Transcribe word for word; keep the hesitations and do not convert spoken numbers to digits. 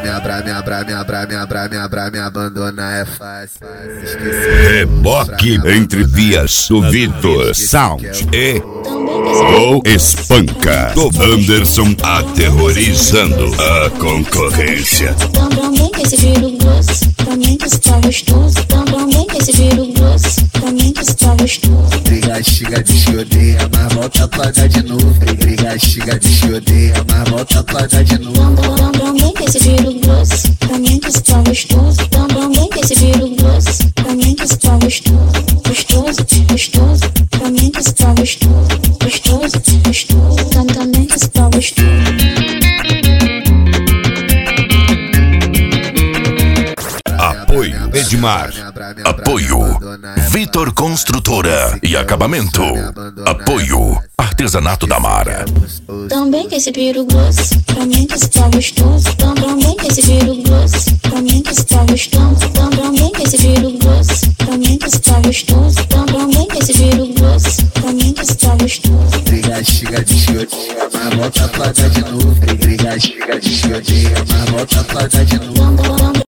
minha bra, minha bra, minha bra, minha bra, minha bra, me abandonar é fácil. Reboque entre vias do Vitor Sound e ou espanca do Anderson aterrorizando a concorrência. Também que esse viro grosso, também que está gostoso. Também que esse viro grosso, também que está gostoso. Briga, xiga, diz que odeia, mas volta pra dar de novo. Briga, xiga, diz que odeia, mas volta pra dar de novo. Também que esse viro grosso, também que está gostoso. Também que esse viro grosso, também que está gostoso. Gostoso, gostoso, também que está gostoso. Gostoso, gostoso, também que está gostoso. Apoio Edmar. Apoio Vitor Construtora e Acabamento. Apoio Artesanato da Mara. Também que esse viro grosso, também que está gostoso. Também que esse viro grosso, também que está gostoso. Também que esse viro grosso, também que está gostoso. Também que esse viro grosso, também que está gostoso. Briga, xiga, diz que odeia, mas volta pra dar de novo. Briga, xiga, diz que odeia, mas volta pra dar de novo.